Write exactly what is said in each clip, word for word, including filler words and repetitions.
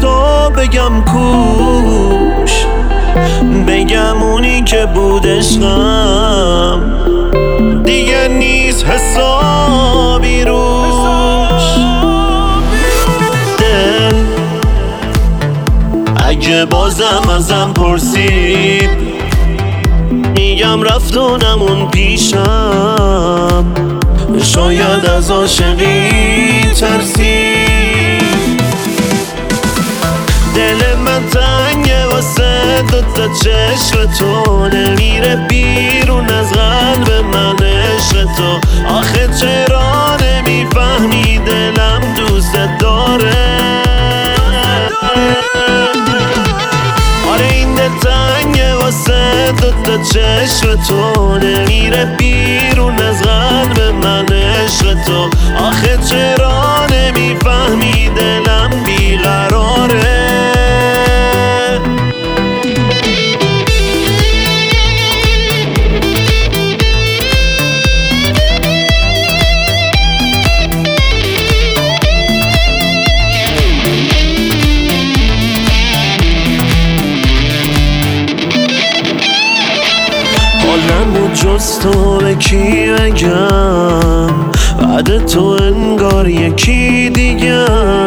تو بگم کوش، بگم اونی که بود عشقم دیگه نیست حسابی روش. دل اگه بازم ازم پرسید میگم رفت و نمون پیشم، شاید از عاشقی ترسید. دل من تنگه واسه دوتا چشم تو، نمیره بیرون از قلب من عشق تو. آخه چرا نمیفهمی دلم دوست داره؟ آره این دل تنگه واسه دوتا چشم تو، نمیره بیرون از قلب من عشق تو. آخه چرا نمیفهمی دلم بیقراره؟ حالمو جز تو به کی بگم؟ بعد تو انگار یکی دیگه،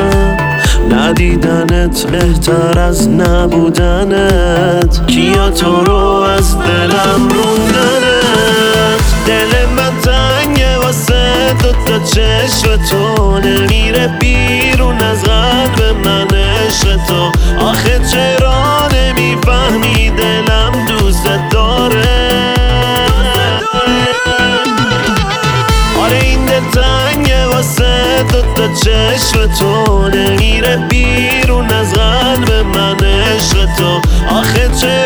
ندیدنت بهتر از نبودنت، کیا تو رو از دلم روندنت. دل من تنگه واسه دوتا چشم تو، نمیره بیرون از قلب من عشق تو. آخه چرا نمیفهمی دلم دوست داره؟ آره این دل تنگه واسه دوتا چشم تو، نمیره بیرون از قلب من عشق تو. آخه چرا